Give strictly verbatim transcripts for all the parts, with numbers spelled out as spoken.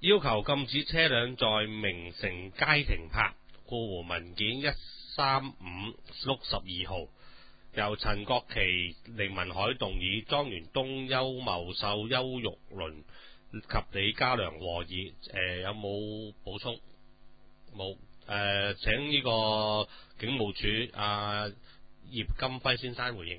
要求禁止車輛在名城街停泊。過戶文件一三五六十二號，由陳國奇、凌文海動議，莊園東、邱茂秀、邱玉麟及李家良和議。誒、呃、有冇補充？冇。誒、呃、請呢個警務處阿葉金輝先生回應。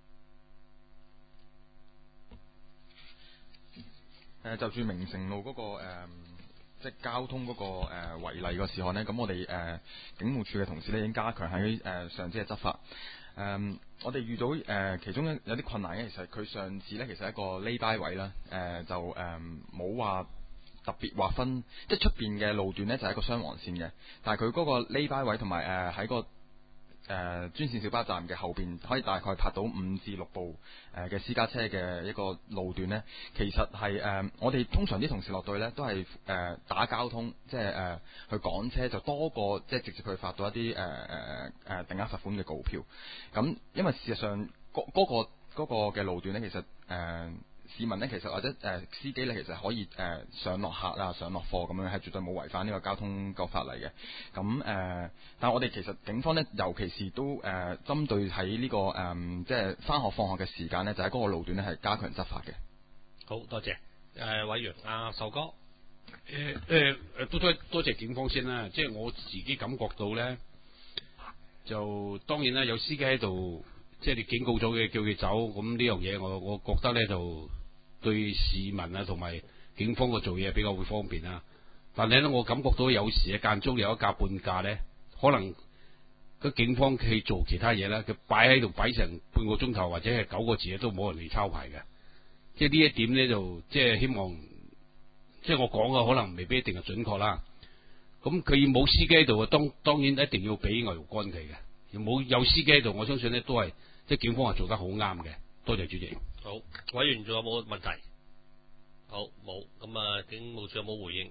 誒、呃、就住明城路嗰、那個、呃、即係交通嗰、那個誒、呃、違例個事項呢，咁我哋誒、呃、警務處嘅同事呢已經加強喺誒、呃、上次嘅執法。誒、呃、我哋遇到誒、呃、其中有啲困難嘅，其實佢上次呢，其實係一個 lay by 位啦，誒、呃、就誒冇話特別劃分，即係出邊嘅路段呢，就係、是、一個雙黃線嘅，但係佢嗰個 lay by 位同埋誒喺個誒、呃、專線小巴站嘅後邊可以大概泊到五至六部誒嘅、呃、私家車嘅一個路段呢，其實係誒、呃、我哋通常啲同事落隊呢都係誒、呃、打交通，即係誒、呃、去趕車就多過即係直接去發到一啲誒誒誒定額罰款嘅告票。咁因為事實上嗰嗰、嗰個嗰、嗰個嘅路段呢，其實誒。呃市民呢，其實或者誒、呃、司機呢，其實可以誒、呃、上落客啊、上落貨咁樣，係絕對冇違反呢個交通個法例嘅。咁誒、呃，但係我哋其實警方呢，尤其是都誒、呃、針對喺呢、這個誒、呃、即係返學放學嘅時間呢，就喺、是、嗰個路段呢，係加強執法嘅。 好多謝誒、呃、委員阿壽哥。 誒誒誒，都多多謝警方先啦。即係我自己感覺到呢，就當然啦，有司機喺度，即係你警告咗嘅，叫佢走，咁呢樣嘢我我覺得呢就。對市民啊，同埋警方嘅做嘢比較會方便啊。但係咧，我感覺到有時啊，間中有一架半價咧，可能個警方去做其他嘢啦，佢擺喺度擺成半個鐘頭或者係九個字都冇人嚟抄牌嘅。即係呢一點咧，就即係希望，即係我講嘅可能未必一定係準確啦。咁佢冇司機喺度啊，當當然一定要俾牛肉乾佢嘅。冇有司機喺度，我相信咧都係即係警方係做得好啱嘅。多謝主席。 好，委員仲有冇問題？好，冇。咁啊，警務處有冇回應？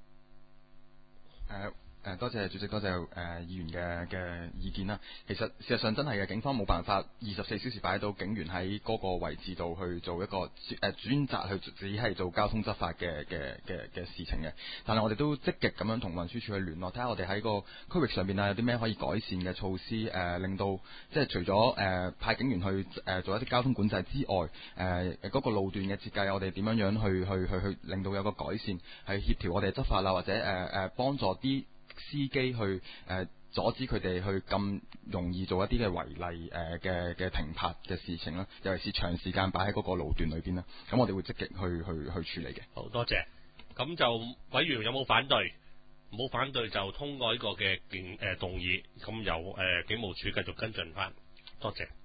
誒。誒多謝主席，多謝誒、呃、議員嘅嘅意見啦。其實事實上真係嘅，警方冇辦法二十四小時擺到警員喺嗰個位置度去做一個誒、呃、專責去只係做交通執法嘅嘅嘅嘅事情嘅。但係我哋都積極咁樣同運輸署去聯絡，睇下我哋喺個區域上邊啊有啲咩可以改善嘅措施，誒、呃、令到即係除咗誒、呃、派警員去誒、呃、做一啲交通管制之外，誒、呃、嗰、那個路段嘅設計，我哋點樣樣去去去去令到有個改善，係協調我哋執法啦，或者誒誒、呃、幫助啲司機去誒、呃、阻止佢哋去咁容易做一啲嘅違例誒嘅嘅停泊嘅事情啦，尤其是長時間擺喺嗰個路段裏邊啦。咁我哋會積極去去去處理嘅。 好多謝。咁就委員有冇反對？冇反對就通過呢個嘅建誒動議。咁由誒警務處繼續跟進翻。多謝。